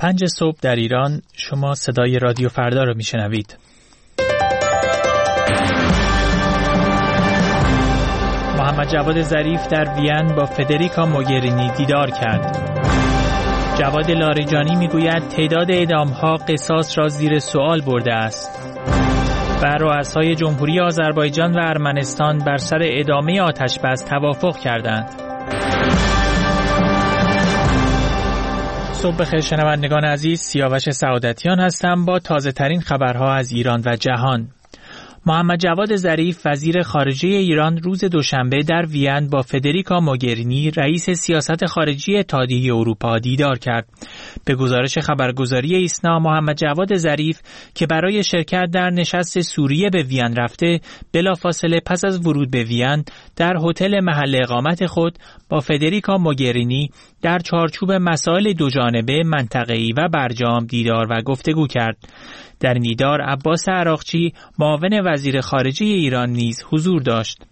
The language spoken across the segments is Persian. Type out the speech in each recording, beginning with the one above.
5 صبح در ایران. شما صدای رادیو فردا رو میشنوید. محمد جواد ظریف در وین با فدریکا موگرینی دیدار کرد. جواد لاریجانی میگوید تعداد اعدام‌ها قصاص را زیر سوال برده است. و رؤسای جمهوری آذربایجان و ارمنستان بر سر ادامه آتش‌بس توافق کردند. صبح بخیر شنوندگان عزیز، سیاوش سعادتیان هستم با تازه ترین خبرها از ایران و جهان. محمد جواد ظریف وزیر خارجه ایران روز دوشنبه در وین با فدریکا موگرینی رئیس سیاست خارجی اتحادیه اروپا دیدار کرد. به گزارش خبرگزاری ایسنا، محمد جواد ظریف که برای شرکت در نشست سوریه به وین رفته، بلافاصله پس از ورود به وین در هتل محل اقامت خود با فدریکا موگرینی در چارچوب مسائل دوجانبه، منطقه‌ای و برجام دیدار و گفتگو کرد. در این دیدار عباس عراقچی معاون وزیر خارجه ایران نیز حضور داشت.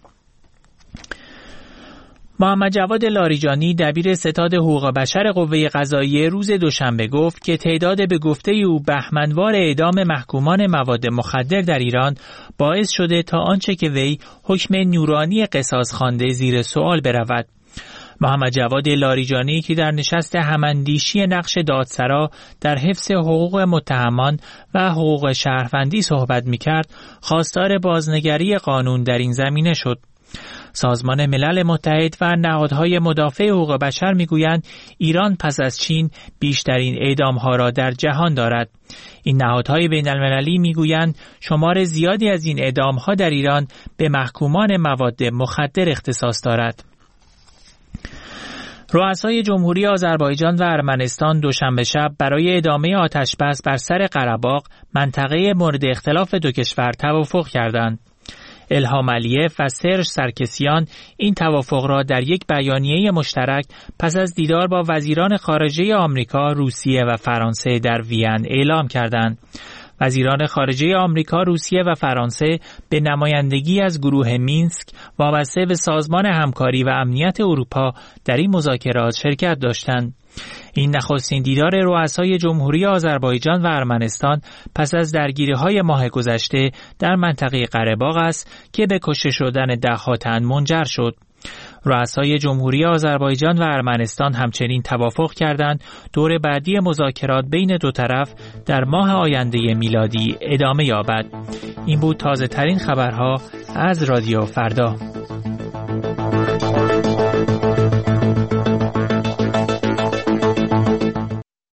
محمد جواد لاریجانی دبیر ستاد حقوق بشر قوه قضاییه روز دوشنبه گفت که تعداد به گفته او بهمنوار اعدام محکومان مواد مخدر در ایران باعث شده تا آنچه که وی حکم نورانی قصاص خوانده زیر سوال برود. محمد جواد لاریجانی که در نشست هماندیشی نقش دادسرا در حفظ حقوق متهمان و حقوق شهروندی صحبت می‌کرد، خواستار بازنگری قانون در این زمینه شد. سازمان ملل متحد و نهادهای مدافع حقوق بشر میگویند ایران پس از چین بیشترین اعدام‌ها را در جهان دارد. این نهادهای بین‌المللی میگویند شمار زیادی از این اعدام‌ها در ایران به محکومان مواد مخدر اختصاص دارد. رؤسای جمهوری آذربایجان و ارمنستان دوشنبه شب برای ادامه آتش‌بس بر سر قره‌باغ، منطقه مورد اختلاف دو کشور، توافق کردند. الهام علیف و سرژ سرکسیان این توافق را در یک بیانیه مشترک پس از دیدار با وزیران خارجه آمریکا، روسیه و فرانسه در وین اعلام کردند. وزیران خارجه آمریکا، روسیه و فرانسه به نمایندگی از گروه مینسک وابسته به سازمان همکاری و امنیت اروپا در این مذاکرات شرکت داشتند. این نخستین دیدار رؤسای جمهوری آذربایجان و ارمنستان پس از درگیری‌های ماه گذشته در منطقه قره‌باغ است که به کشته شدن ده‌ها تن منجر شد. رؤسای جمهوری آذربایجان و ارمنستان همچنین توافق کردند دور بعدی مذاکرات بین دو طرف در ماه آینده میلادی ادامه یابد. این بود تازه ترین خبرها از رادیو فردا.